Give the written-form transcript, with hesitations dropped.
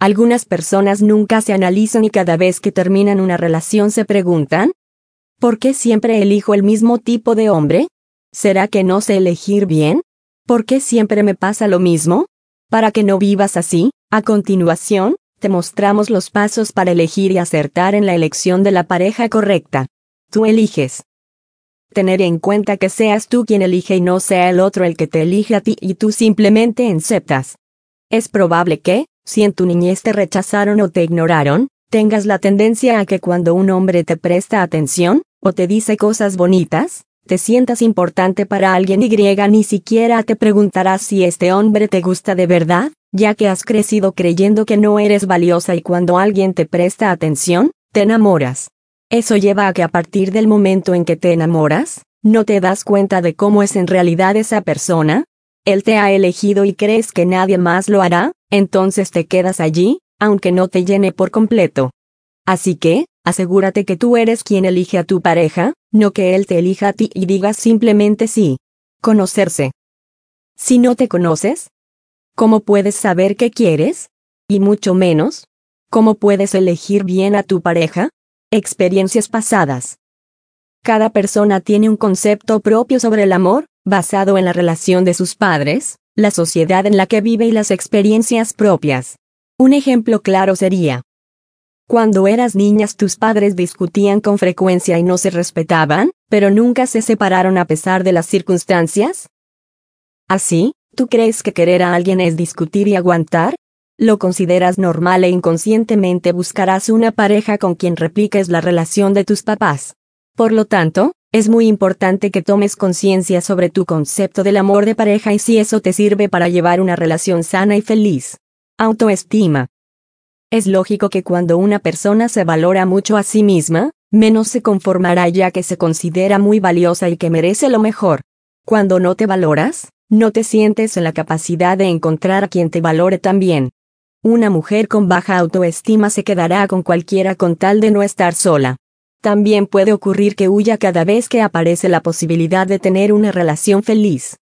Algunas personas nunca se analizan y cada vez que terminan una relación se preguntan, ¿por qué siempre elijo el mismo tipo de hombre? ¿Será que no sé elegir bien? ¿Por qué siempre me pasa lo mismo? Para que no vivas así, a continuación, te mostramos los pasos para elegir y acertar en la elección de la pareja correcta. Tú eliges. Tener en cuenta que seas tú quien elige y no sea el otro el que te elige a ti y tú simplemente aceptas. Es probable que, si en tu niñez te rechazaron o te ignoraron, tengas la tendencia a que cuando un hombre te presta atención, o te dice cosas bonitas, te sientas importante para alguien y ni siquiera te preguntarás si este hombre te gusta de verdad, ya que has crecido creyendo que no eres valiosa y cuando alguien te presta atención, te enamoras. Eso lleva a que a partir del momento en que te enamoras, no te das cuenta de cómo es en realidad esa persona. Él te ha elegido y crees que nadie más lo hará, entonces te quedas allí, aunque no te llene por completo. Así que, asegúrate que tú eres quien elige a tu pareja, no que él te elija a ti y digas simplemente sí. Conocerse. Si no te conoces, ¿cómo puedes saber qué quieres? Y mucho menos, ¿cómo puedes elegir bien a tu pareja? Experiencias pasadas. Cada persona tiene un concepto propio sobre el amor, basado en la relación de sus padres, la sociedad en la que vive y las experiencias propias. Un ejemplo claro sería: cuando eras niñas tus padres discutían con frecuencia y no se respetaban, pero nunca se separaron a pesar de las circunstancias. Así, ¿tú crees que querer a alguien es discutir y aguantar? ¿Lo consideras normal e inconscientemente buscarás una pareja con quien repliques la relación de tus papás? Por lo tanto, es muy importante que tomes conciencia sobre tu concepto del amor de pareja y si eso te sirve para llevar una relación sana y feliz. Autoestima. Es lógico que cuando una persona se valora mucho a sí misma, menos se conformará ya que se considera muy valiosa y que merece lo mejor. Cuando no te valoras, no te sientes en la capacidad de encontrar a quien te valore también. Una mujer con baja autoestima se quedará con cualquiera con tal de no estar sola. También puede ocurrir que huya cada vez que aparece la posibilidad de tener una relación feliz.